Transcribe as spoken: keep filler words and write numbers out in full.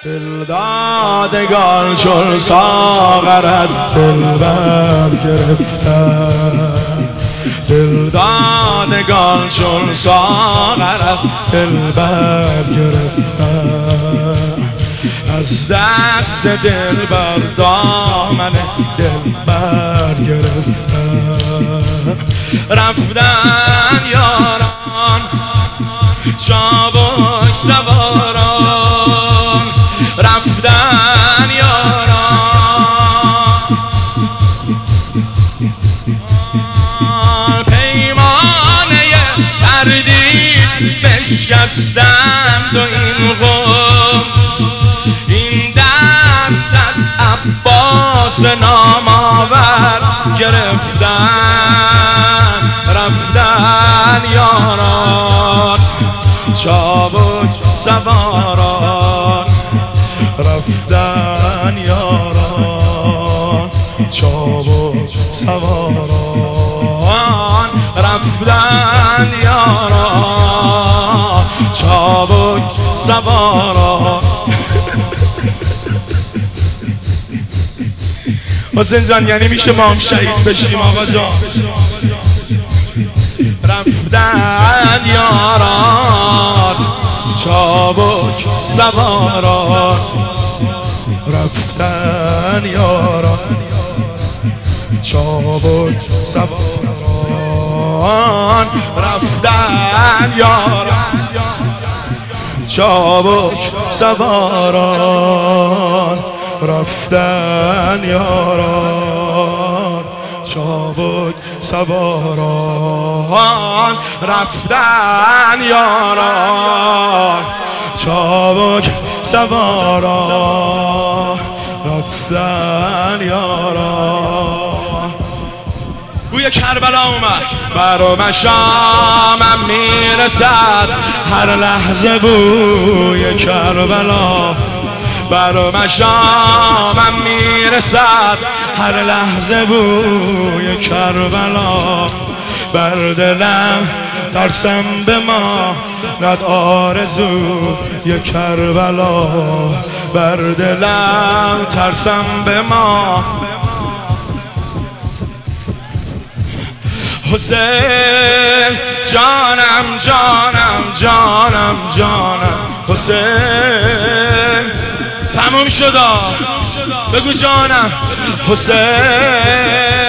دلدادگان چون ساغر از دلبر گرفتن، دلدادگان چون ساغر از دلبر گرفتن، از دست دلبر دامن دلبر گرفتن. رفتن یاران چابک سواران، رفتن یاران پیمانه تردید بشکستند و این قوم این دست از عباس نامآور گرفتن. رفتن یاران چابک سواران، رفتن یاران چابک سواران، رفتن یاران چابک سواران. حسین جان یعنی میشه ما هم شهید بشیم آقا جان. رفتن یاران چابک سواران، رفتن یاران چابک سواران، رفتن یاران چابک سواران، رفتن یاران چابک سواران، رفتن یاران چابک سواران، رفتن یاران. بوی کربلا اومد برا مشامم میرسد هر لحظه بوی کربلا، برا مشامم میرسد هر لحظه بوی کربلا. بر دلم ترسم به ما ند آرزوی کربلا، بر دلم ترسم به ما. حسین جانم جانم جانم جانم حسین تموم شد بگو جانم حسین